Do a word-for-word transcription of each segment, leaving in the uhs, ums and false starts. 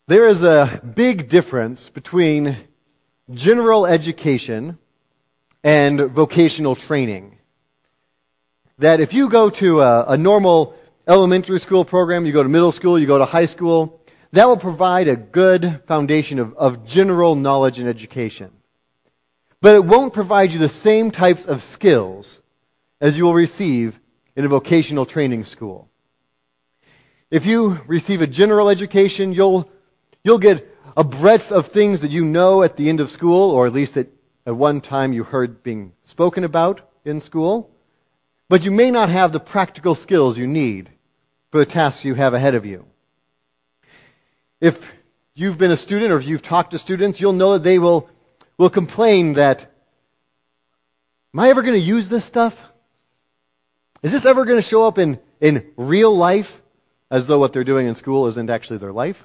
There is a big difference between general education and vocational training. That if you go to a, a normal elementary school program, you go to middle school, you go to high school, that will provide a good foundation of, of general knowledge and education. But it won't provide you the same types of skills as you will receive in a vocational training school. If you receive a general education, you'll you'll get a breadth of things that you know at the end of school, or at least at, at one time you heard being spoken about in school. But you may not have the practical skills you need for the tasks you have ahead of you. If you've been a student or if you've talked to students, you'll know that they will, will complain that, am I ever going to use this stuff? Is this ever going to show up in, in real life? As though what they're doing in school isn't actually their life.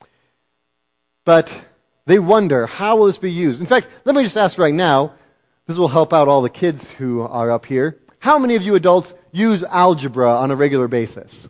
But they wonder, how will this be used? In fact, let me just ask right now, this will help out all the kids who are up here. How many of you adults use algebra on a regular basis?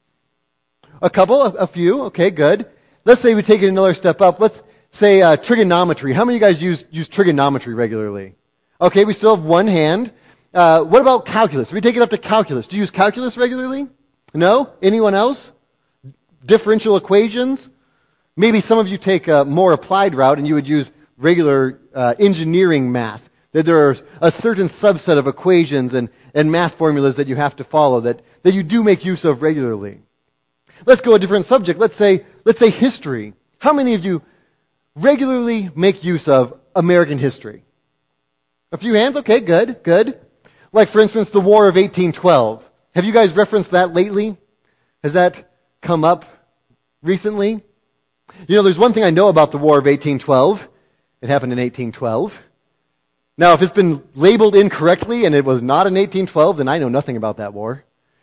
A couple, a, a few, okay, good. Let's say we take it another step up. Let's say uh, trigonometry. How many of you guys use, use trigonometry regularly? Okay, we still have one hand. Uh, what about calculus? If we take it up to calculus, do you use calculus regularly? No? Anyone else? Differential equations? Maybe some of you take a more applied route and you would use regular uh, engineering math. That there's a certain subset of equations and, and math formulas that you have to follow that, that you do make use of regularly. Let's go a different subject. Let's say, let's say history. How many of you regularly make use of American history? A few hands? Okay, good, good. Like, for instance, the War of eighteen twelve. Have you guys referenced that lately? Has that come up recently? You know, there's one thing I know about the War of eighteen twelve. It happened in eighteen twelve. Now, if it's been labeled incorrectly and it was not in eighteen twelve, then I know nothing about that war.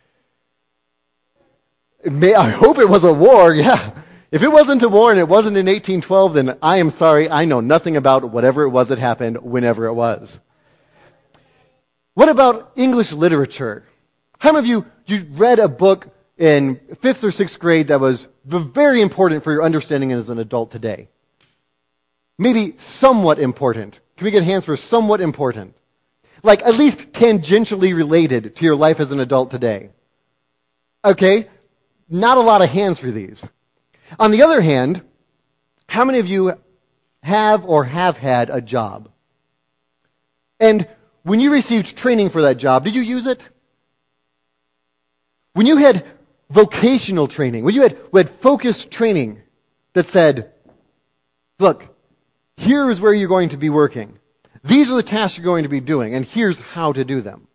It may, I hope it was a war, yeah. If it wasn't a war and it wasn't in eighteen twelve, then I am sorry, I know nothing about whatever it was that happened whenever it was. What about English literature? How many of you, you read a book in fifth or sixth grade that was very important for your understanding as an adult today? Maybe somewhat important. Can we get hands for somewhat important? Like at least tangentially related to your life as an adult today. Okay? Not a lot of hands for these. On the other hand, how many of you have or have had a job? And when you received training for that job, did you use it? When you had vocational training, when you had, had focused training that said, look, here is where you're going to be working. These are the tasks you're going to be doing, and here's how to do them.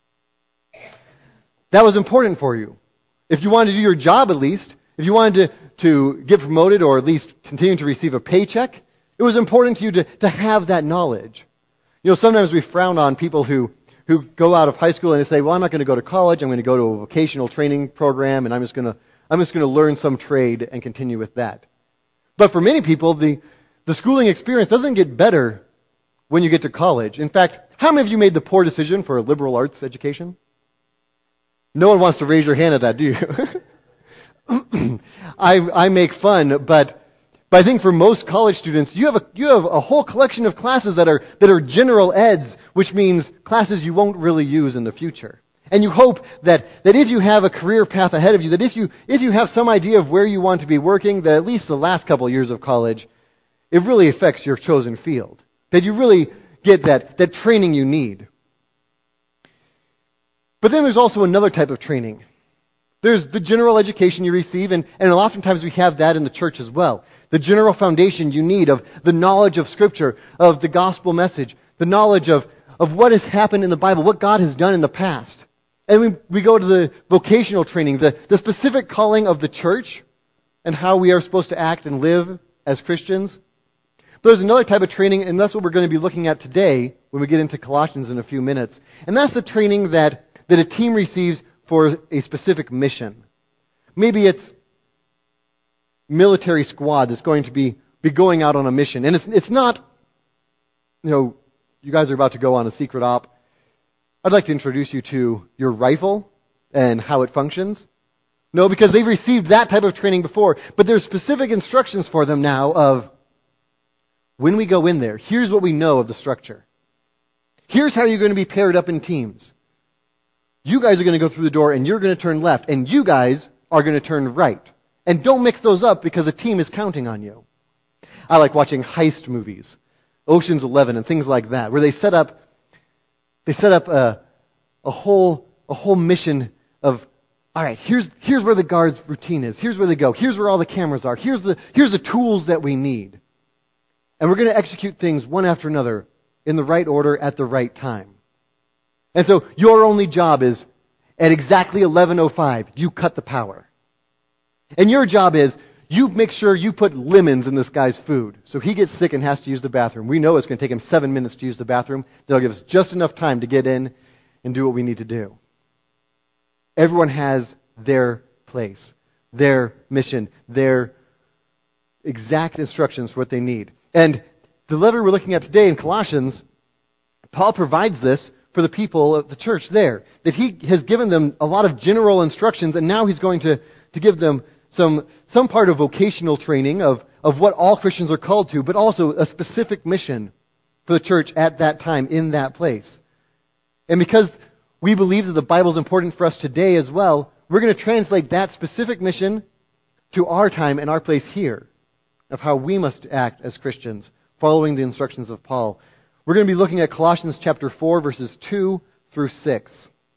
That was important for you. If you wanted to do your job at least, if you wanted to, to get promoted or at least continue to receive a paycheck, it was important to you to, to have that knowledge. You know, sometimes we frown on people who, who go out of high school and they say, well, I'm not going to go to college, I'm going to go to a vocational training program, and I'm just going to, I'm just going to learn some trade and continue with that. But for many people, the, the schooling experience doesn't get better when you get to college. In fact, how many of you made the poor decision for a liberal arts education? No one wants to raise your hand at that, do you? I, I make fun, but But I think for most college students, you have a you have a whole collection of classes that are that are general eds, which means classes you won't really use in the future. And you hope that, that if you have a career path ahead of you, that if you if you have some idea of where you want to be working, that at least the last couple of years of college, it really affects your chosen field. That you really get that, that training you need. But then there's also another type of training. There's the general education you receive, and, and oftentimes we have that in the church as well. The general foundation you need of the knowledge of Scripture, of the gospel message, the knowledge of, of what has happened in the Bible, what God has done in the past. And we, we go to the vocational training, the, the specific calling of the church, and how we are supposed to act and live as Christians. But there's another type of training, and that's what we're going to be looking at today when we get into Colossians in a few minutes. And that's the training that, that a team receives for a specific mission. Maybe it's military squad that's going to be, be going out on a mission. And it's it's not, you know, you guys are about to go on a secret op. I'd like to introduce you to your rifle and how it functions. No, because they've received that type of training before. But there's specific instructions for them now of, when we go in there, here's what we know of the structure. Here's how you're going to be paired up in teams. You guys are going to go through the door and you're going to turn left, and you guys are going to turn right. And don't mix those up because a team is counting on you. I like watching heist movies, Ocean's Eleven and things like that, where they set up they set up a, a whole a whole mission of, all right, here's here's where the guard's routine is. Here's where they go. Here's where all the cameras are. Here's the here's the tools that we need. And we're going to execute things one after another in the right order at the right time. And so your only job is, at exactly eleven oh five, you cut the power. And your job is, you make sure you put lemons in this guy's food. So he gets sick and has to use the bathroom. We know it's going to take him seven minutes to use the bathroom. That'll give us just enough time to get in and do what we need to do. Everyone has their place, their mission, their exact instructions for what they need. And the letter we're looking at today in Colossians, Paul provides this for the people of the church there. That he has given them a lot of general instructions, and now he's going to, to give them some some part of vocational training of, of what all Christians are called to, but also a specific mission for the church at that time in that place. And because we believe that the Bible is important for us today as well, we're going to translate that specific mission to our time and our place here of how we must act as Christians, following the instructions of Paul. We're going to be looking at Colossians chapter four, verses two through six.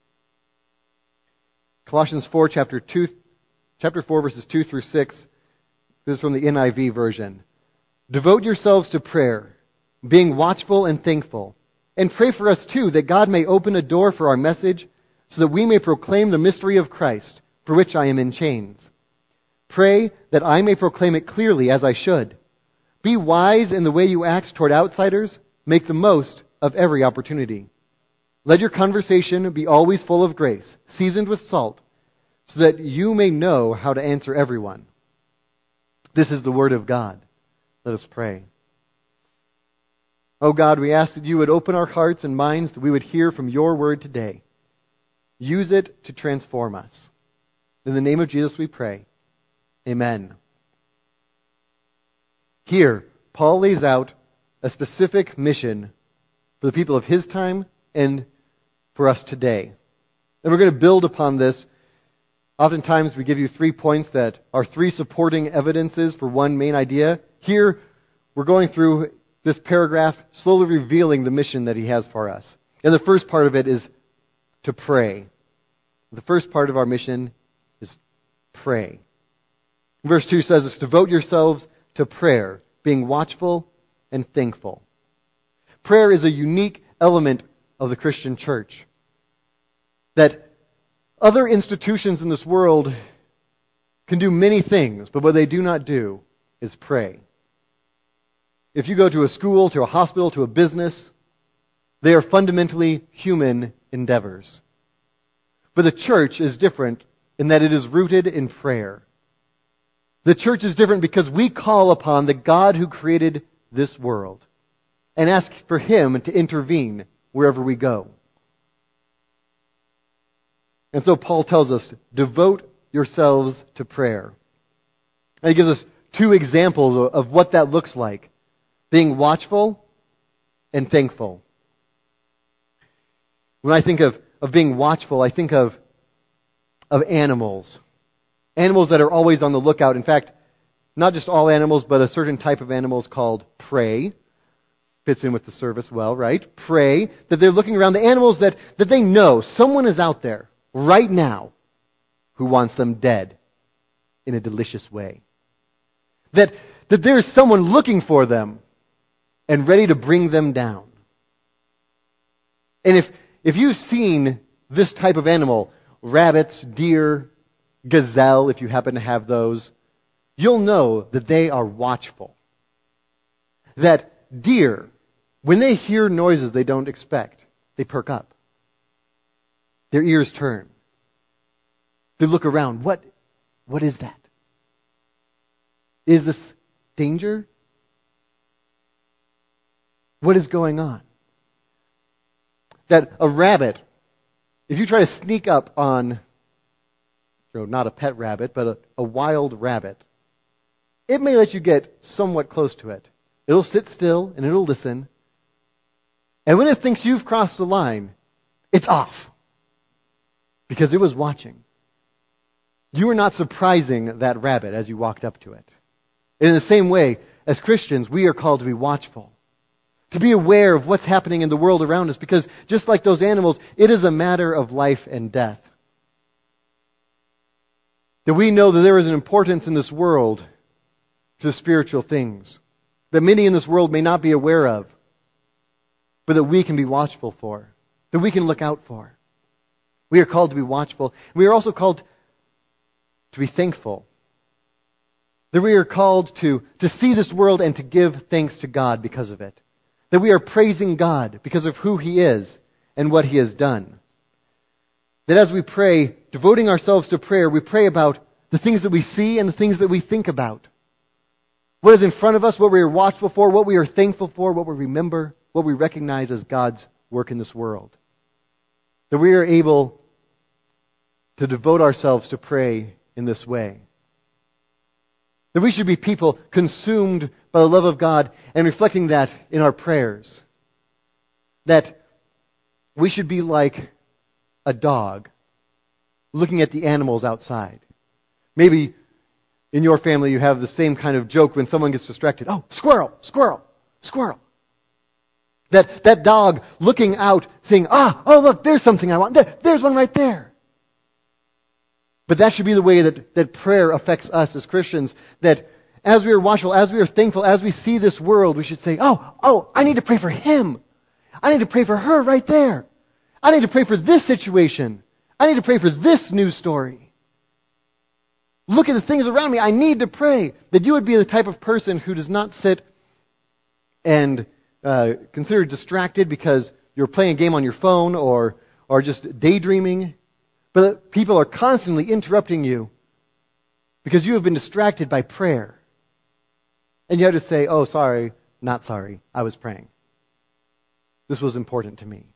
Colossians four, chapter two, chapter four, verses two through six. This is from the N I V version. Devote yourselves to prayer, being watchful and thankful. And pray for us too, that God may open a door for our message, so that we may proclaim the mystery of Christ, for which I am in chains. Pray that I may proclaim it clearly as I should. Be wise in the way you act toward outsiders. Make the most of every opportunity. Let your conversation be always full of grace, seasoned with salt, so that you may know how to answer everyone. This is the word of God. Let us pray. Oh God, we ask that you would open our hearts and minds, that we would hear from your word today. Use it to transform us. In the name of Jesus we pray. Amen. Here, Paul lays out a specific mission for the people of his time and for us today. And we're going to build upon this. Oftentimes we give you three points that are three supporting evidences for one main idea. Here, we're going through this paragraph, slowly revealing the mission that he has for us. And the first part of it is to pray. The first part of our mission is pray. Verse two says this, devote yourselves to prayer, being watchful and thankful. Prayer is a unique element of the Christian church. That other institutions in this world can do many things, but what they do not do is pray. If you go to a school, to a hospital, to a business, they are fundamentally human endeavors. But the church is different in that it is rooted in prayer. The church is different because we call upon the God who created this world and ask for Him to intervene wherever we go. And so Paul tells us, devote yourselves to prayer. And he gives us two examples of what that looks like. Being watchful and thankful. When I think of, of being watchful, I think of, of animals. Animals that are always on the lookout. In fact, not just all animals, but a certain type of animals called prey. Fits in with the service well, right? Prey. That they're looking around. The animals that, that they know someone is out there right now who wants them dead in a delicious way. That, that there is someone looking for them and ready to bring them down. And if, if you've seen this type of animal, rabbits, deer, gazelle, if you happen to have those, you'll know that they are watchful. That deer, when they hear noises they don't expect, they perk up. Their ears turn. They look around. What, what is that? Is this danger? What is going on? That a rabbit, if you try to sneak up on you know, not a pet rabbit, but a, a wild rabbit, it may let you get somewhat close to it. It'll sit still and it'll listen. And when it thinks you've crossed the line, it's off. Because it was watching. You were not surprising that rabbit as you walked up to it. And in the same way, as Christians, we are called to be watchful. To be aware of what's happening in the world around us. Because just like those animals, it is a matter of life and death. That we know that there is an importance in this world to spiritual things. That many in this world may not be aware of. But that we can be watchful for. That we can look out for. We are called to be watchful. We are also called to be thankful. That we are called to, to see this world and to give thanks to God because of it. That we are praising God because of who He is and what He has done. That as we pray, devoting ourselves to prayer, we pray about the things that we see and the things that we think about. What is in front of us, what we are watchful for, what we are thankful for, what we remember, what we recognize as God's work in this world. That we are able to devote ourselves to pray in this way. That we should be people consumed by the love of God and reflecting that in our prayers. That we should be like a dog looking at the animals outside. Maybe in your family you have the same kind of joke when someone gets distracted. Oh, squirrel, squirrel, squirrel. That, that dog looking out saying, ah, oh look, there's something I want. There, there's one right there. But that should be the way that, that prayer affects us as Christians. That as we are watchful, as we are thankful, as we see this world, we should say, oh, oh, I need to pray for him. I need to pray for her right there. I need to pray for this situation. I need to pray for this news story. Look at the things around me. I need to pray. That you would be the type of person who does not sit and uh, consider distracted because you're playing a game on your phone or, or just daydreaming. But that people are constantly interrupting you because you have been distracted by prayer. And you have to say, oh, sorry, not sorry, I was praying. This was important to me.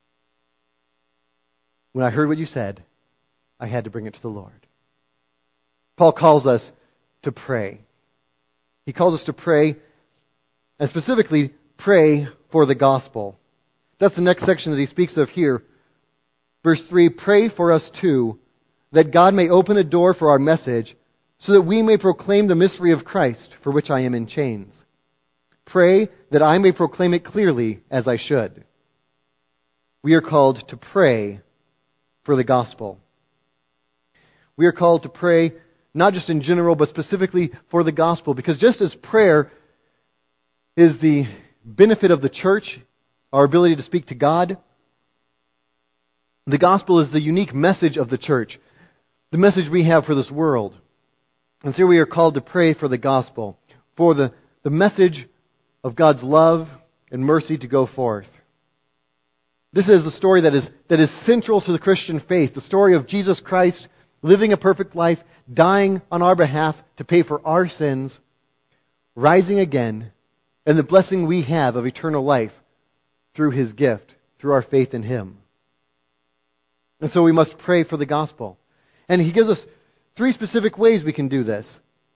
When I heard what you said, I had to bring it to the Lord. Paul calls us to pray. He calls us to pray, and specifically pray for the gospel. That's the next section that he speaks of here. Verse three, pray for us too, that God may open a door for our message, so that we may proclaim the mystery of Christ, for which I am in chains. Pray that I may proclaim it clearly as I should. We are called to pray for the gospel. We are called to pray not just in general, but specifically for the gospel, because just as prayer is the benefit of the church, our ability to speak to God, the gospel is the unique message of the church, the message we have for this world. And so we are called to pray for the gospel, for the, the message of God's love and mercy to go forth. This is the story that is, that is central to the Christian faith, the story of Jesus Christ living a perfect life, dying on our behalf to pay for our sins, rising again, and the blessing we have of eternal life through His gift, through our faith in Him. And so we must pray for the gospel. And he gives us three specific ways we can do this.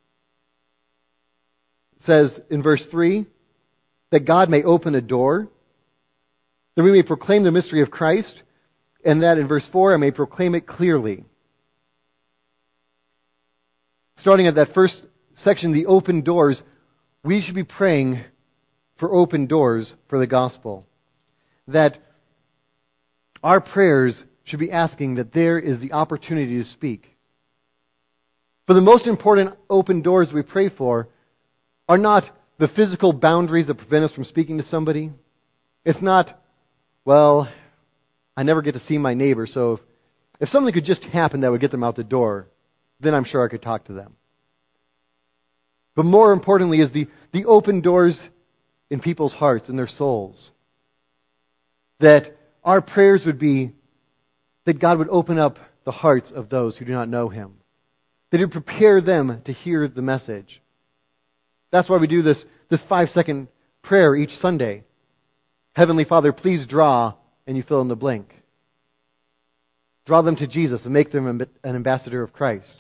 It says in verse three, that God may open a door, that we may proclaim the mystery of Christ, and that in verse four, I may proclaim it clearly. Starting at that first section, the open doors, we should be praying for open doors for the gospel. That our prayers should be asking that there is the opportunity to speak. For the most important open doors we pray for are not the physical boundaries that prevent us from speaking to somebody. It's not, well, I never get to see my neighbor, so if, if something could just happen that would get them out the door, then I'm sure I could talk to them. But more importantly is the, the open doors in people's hearts and their souls. That our prayers would be that God would open up the hearts of those who do not know Him. That He would prepare them to hear the message. That's why we do this, this five-second prayer each Sunday. Heavenly Father, please draw, and you fill in the blank. draw them to Jesus and make them an ambassador of Christ.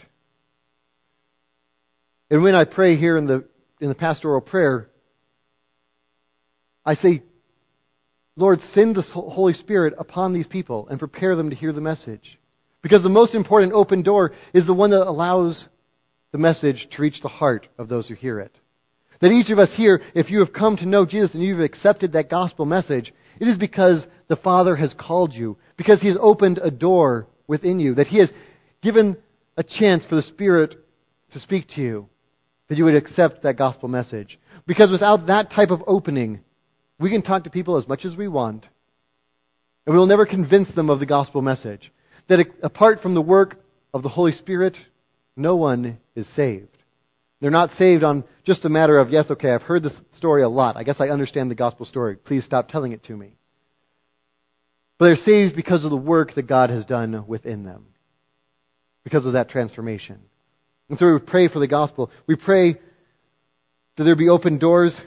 And when I pray here in the in the pastoral prayer, I say, Lord, send the Holy Spirit upon these people and prepare them to hear the message. Because the most important open door is the one that allows the message to reach the heart of those who hear it. That each of us here, if you have come to know Jesus and you've accepted that gospel message, it is because the Father has called you, because He has opened a door within you, that He has given a chance for the Spirit to speak to you, that you would accept that gospel message. Because without that type of opening, we can talk to people as much as we want, and we will never convince them of the gospel message. That apart from the work of the Holy Spirit, no one is saved. They're not saved on just a matter of, yes, okay, I've heard this story a lot. I guess I understand the gospel story. Please stop telling it to me. But they're saved because of the work that God has done within them. Because of that transformation. And so we pray for the gospel. We pray that there be open doors.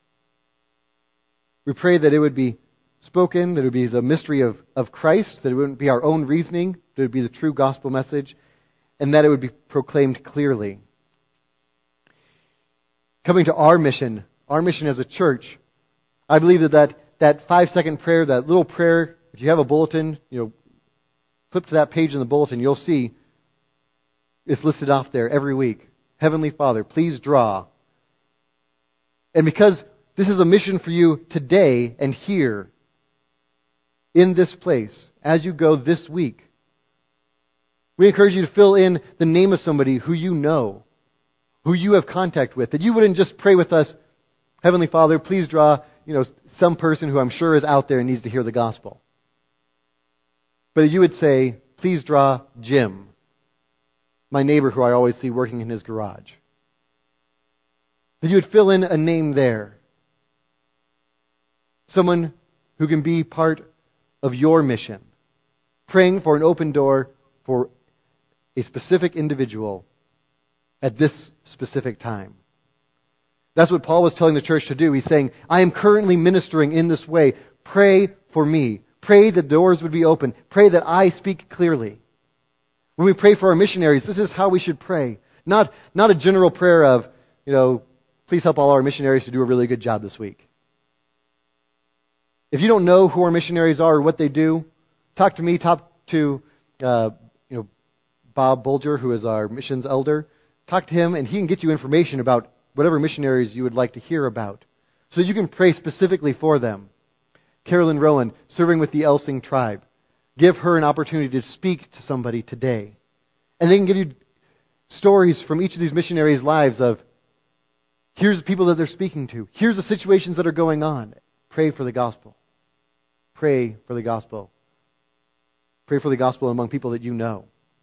We pray that it would be spoken, that it would be the mystery of, of Christ, that it wouldn't be our own reasoning, that it would be the true gospel message, and that it would be proclaimed clearly. Coming to our mission, our mission as a church, I believe that that, that five-second prayer, that little prayer, if you have a bulletin, you know, flip to that page in the bulletin, you'll see it's listed off there every week. Heavenly Father, please draw. And because this is a mission for you today and here, in this place, as you go this week, we encourage you to fill in the name of somebody who you know, who you have contact with, that you wouldn't just pray with us, Heavenly Father, please draw, you know, some person who I'm sure is out there and needs to hear the gospel. But you would say, please draw Jim, my neighbor who I always see working in his garage. That you would fill in a name there. Someone who can be part of your mission. Praying for an open door for a specific individual at this specific time. That's what Paul was telling the church to do. He's saying, I am currently ministering in this way. Pray for me. Pray that doors would be open. Pray that I speak clearly. When we pray for our missionaries, this is how we should pray. Not, not a general prayer of, you know, please help all our missionaries to do a really good job this week. If you don't know who our missionaries are or what they do, talk to me, talk to uh, you know, Bob Bulger, who is our missions elder. Talk to him, and he can get you information about whatever missionaries you would like to hear about, so that you can pray specifically for them. Carolyn Rowan, serving with the Elsing tribe. Give her an opportunity to speak to somebody today. And they can give you stories from each of these missionaries' lives of, here's the people that they're speaking to. Here's the situations that are going on. Pray for the gospel. Pray for the gospel. Pray for the gospel among people that you know.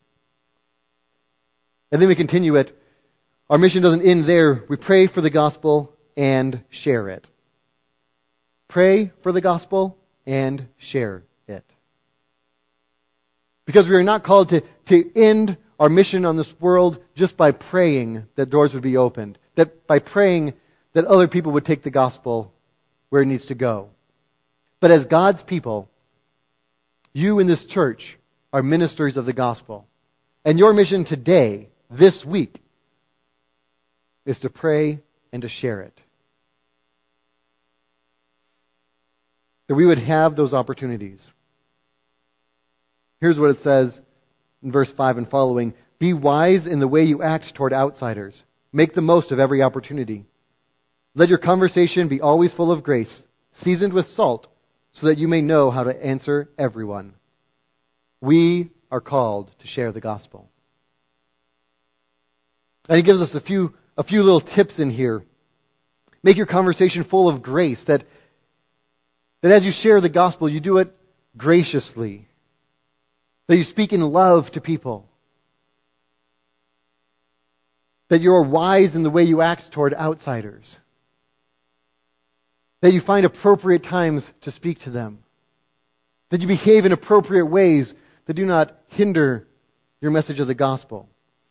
And then we continue it. Our mission doesn't end there. We pray for the gospel and share it. Pray for the gospel and share it. Because we are not called to, to end our mission on this world just by praying that doors would be opened. That by praying that other people would take the gospel where it needs to go. But as God's people, you in this church are ministers of the gospel. And your mission today, this week, is to pray and to share it. That we would have those opportunities. Here's what it says in verse five and following. Be wise in the way you act toward outsiders. Make the most of every opportunity. Let your conversation be always full of grace, seasoned with salt, so that you may know how to answer everyone. We are called to share the gospel. And he gives us a few, a few little tips in here. Make your conversation full of grace, that, that as you share the gospel, you do it graciously. That you speak in love to people. That you are wise in the way you act toward outsiders. That you find appropriate times to speak to them. That you behave in appropriate ways that do not hinder your message of the gospel.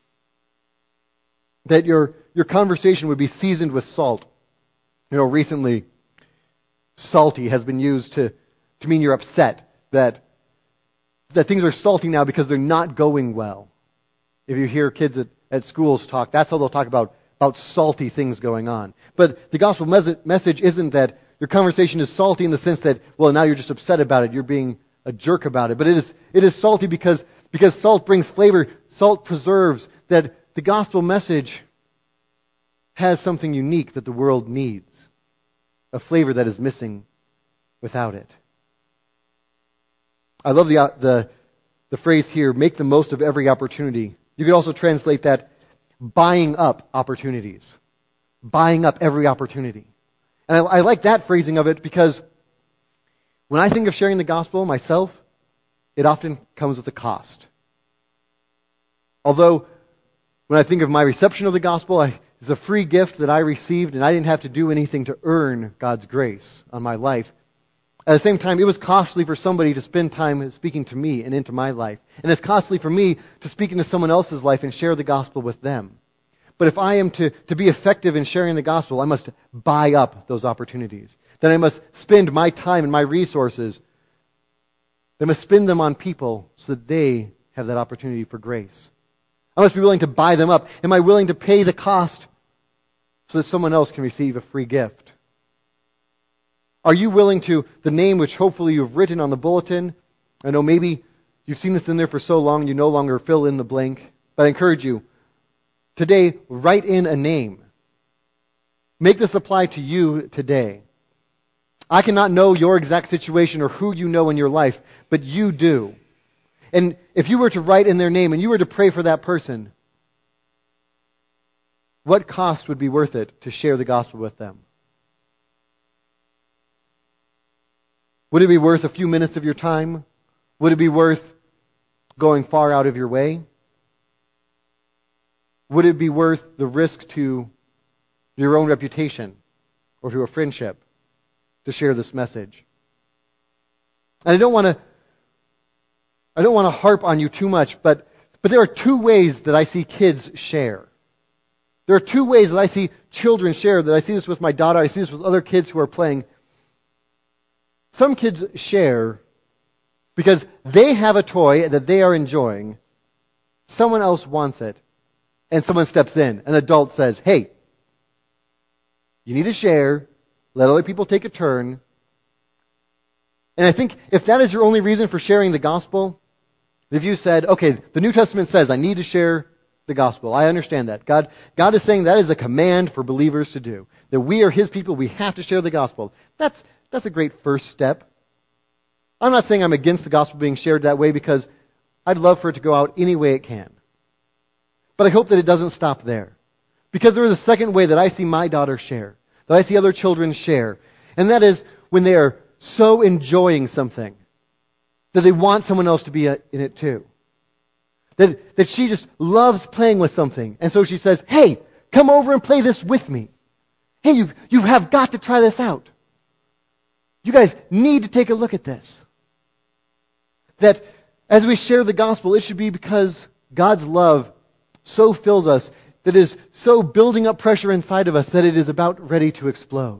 That your, your conversation would be seasoned with salt. You know, recently, salty has been used to, to mean you're upset. That that things are salty now because they're not going well. If you hear kids at, at schools talk, that's how they'll talk about, about salty things going on. But the gospel mes- message isn't that your conversation is salty in the sense that, well, now you're just upset about it. You're being a jerk about it. But it is, it is salty because, because salt brings flavor. Salt preserves. That the gospel message has something unique that the world needs. A flavor that is missing without it. I love the, the, the phrase here, make the most of every opportunity. You could also translate that buying up opportunities. Buying up every opportunity. And I, I like that phrasing of it because when I think of sharing the gospel myself, it often comes with a cost. Although, when I think of my reception of the gospel, I, it's a free gift that I received and I didn't have to do anything to earn God's grace on my life. At the same time, it was costly for somebody to spend time speaking to me and into my life. And it's costly for me to speak into someone else's life and share the gospel with them. But if I am to, to be effective in sharing the gospel, I must buy up those opportunities. Then I must spend my time and my resources. I must spend them on people so that they have that opportunity for grace. I must be willing to buy them up. Am I willing to pay the cost so that someone else can receive a free gift? Are you willing to, the name which hopefully you've written on the bulletin, I know maybe you've seen this in there for so long you no longer fill in the blank, but I encourage you, today, write in a name. Make this apply to you today. I cannot know your exact situation or who you know in your life, but you do. And if you were to write in their name and you were to pray for that person, what cost would be worth it to share the gospel with them? Would it be worth a few minutes of your time? Would it be worth going far out of your way? Would it be worth the risk to your own reputation or to a friendship to share this message? And I don't want to I don't want to harp on you too much, but, but there are two ways that I see kids share. There are two ways that I see children share, that I see this with my daughter, I see this with other kids who are playing. Some kids share because they have a toy that they are enjoying, someone else wants it, and someone steps in. An adult says, hey, you need to share, let other people take a turn. And I think if that is your only reason for sharing the gospel, if you said, okay, the New Testament says I need to share the gospel. I understand that. God, God is saying that is a command for believers to do. That we are His people, we have to share the gospel. That's, that's a great first step. I'm not saying I'm against the gospel being shared that way because I'd love for it to go out any way it can. But I hope that it doesn't stop there. Because there is a second way that I see my daughter share, that I see other children share. And that is when they are so enjoying something that they want someone else to be in it too. That, that she just loves playing with something. And so she says, hey, come over and play this with me. Hey, you, you have got to try this out. You guys need to take a look at this. That as we share the gospel, it should be because God's love so fills us, that is so building up pressure inside of us that it is about ready to explode.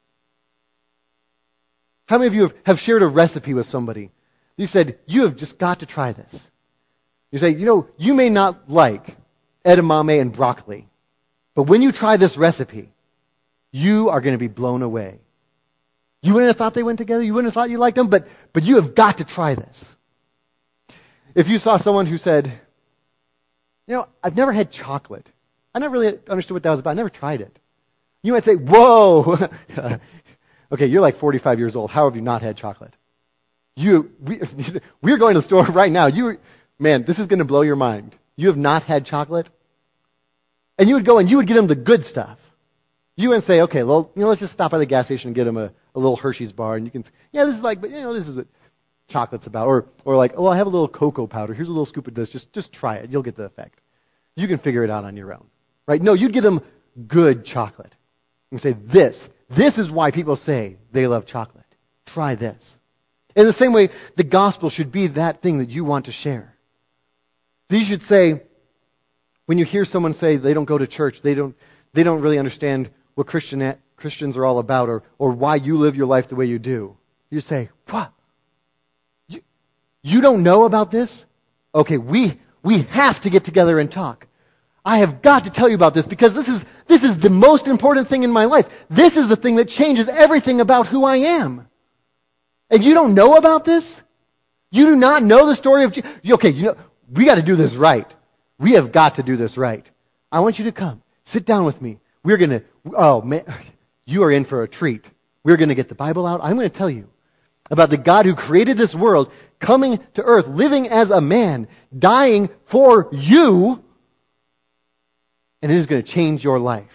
How many of you have, have shared a recipe with somebody? You said, you have just got to try this. You say, you know, you may not like edamame and broccoli, but when you try this recipe, you are going to be blown away. You wouldn't have thought they went together. You wouldn't have thought you liked them, but, but you have got to try this. If you saw someone who said, you know, I've never had chocolate. I never really understood what that was about. I never tried it. You might say, whoa. Okay, you're like forty-five years old. How have you not had chocolate? You, we, we're going to the store right now. You, man, this is going to blow your mind. You have not had chocolate? And you would go and you would get them the good stuff. You wouldn't say, okay, well, you know, let's just stop by the gas station and get them a, a little Hershey's bar. And you can say, yeah, this is like, but you know, this is what chocolate's about. Or, or like, oh, I have a little cocoa powder. Here's a little scoop of this. Just, just try it. You'll get the effect. You can figure it out on your own. Right? No, you'd give them good chocolate. You say, this, this is why people say they love chocolate. Try this. In the same way, the gospel should be that thing that you want to share. You should say, when you hear someone say they don't go to church, they don't, they don't really understand what Christian, Christians are all about, or, or why you live your life the way you do. You say, what? You, You don't know about this? Okay, we, we have to get together and talk. I have got to tell you about this because this is, this is the most important thing in my life. This is the thing that changes everything about who I am. And you don't know about this? You do not know the story of Jesus? Okay, you know, we got to do this right. We have got to do this right. I want you to come. Sit down with me. We're going to, oh man, you are in for a treat. We're going to get the Bible out. I'm going to tell you about the God who created this world, coming to earth, living as a man, dying for you, and it is going to change your life.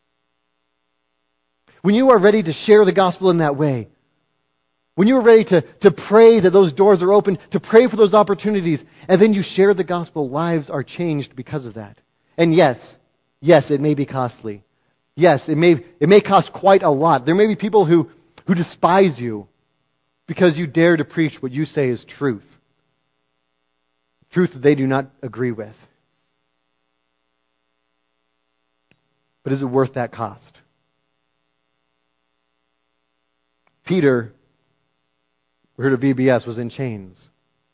When you are ready to share the gospel in that way, when you are ready to, to pray that those doors are open, to pray for those opportunities, and then you share the gospel, lives are changed because of that. And yes, yes, it may be costly. Yes, it may, it may cost quite a lot. There may be people who, who despise you because you dare to preach what you say is truth. Truth that they do not agree with. But is it worth that cost? Peter, we heard of V B S, was in chains.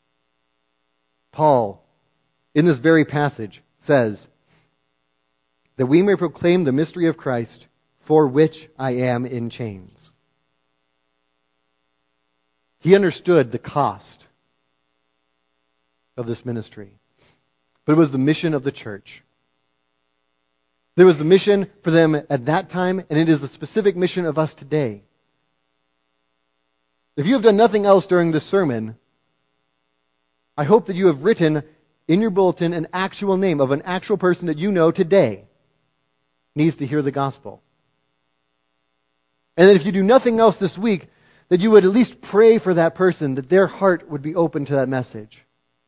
Paul, in this very passage, says that we may proclaim the mystery of Christ, for which I am in chains. He understood the cost of this ministry. But it was the mission of the church. There was the mission for them at that time, and it is the specific mission of us today. If you have done nothing else during this sermon, I hope that you have written in your bulletin an actual name of an actual person that you know today needs to hear the gospel. And that if you do nothing else this week, that you would at least pray for that person, that their heart would be open to that message.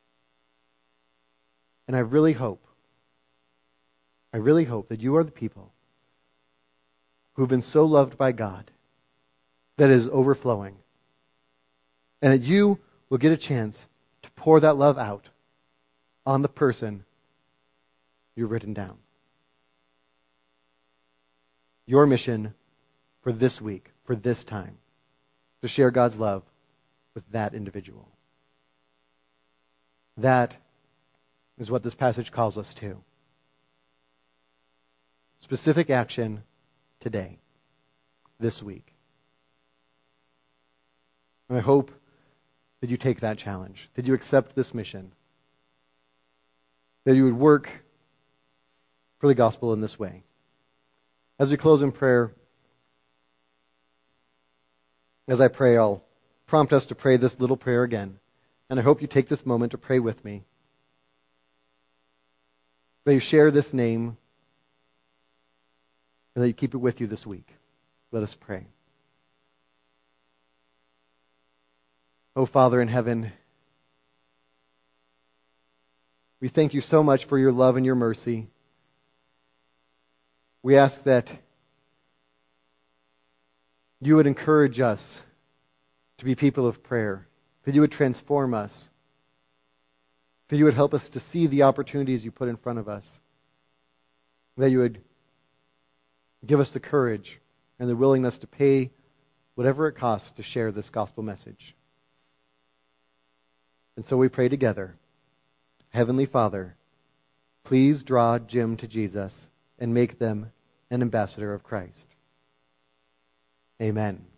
And I really hope, I really hope that you are the people who have been so loved by God that it is overflowing. And that you will get a chance to pour that love out on the person you've written down. Your mission for this week, for this time, to share God's love with that individual. That is what this passage calls us to. Specific action today, this week. And I hope that you take that challenge, that you accept this mission, that you would work for the gospel in this way. As we close in prayer, as I pray, I'll prompt us to pray this little prayer again. And I hope you take this moment to pray with me. That you share this name, and that you keep it with you this week. Let us pray. Oh, Father in heaven, we thank you so much for your love and your mercy. We ask that you would encourage us to be people of prayer, that you would transform us, that you would help us to see the opportunities you put in front of us, that you would give us the courage and the willingness to pay whatever it costs to share this gospel message. And so we pray together. Heavenly Father, please draw Jim to Jesus and make them an ambassador of Christ. Amen.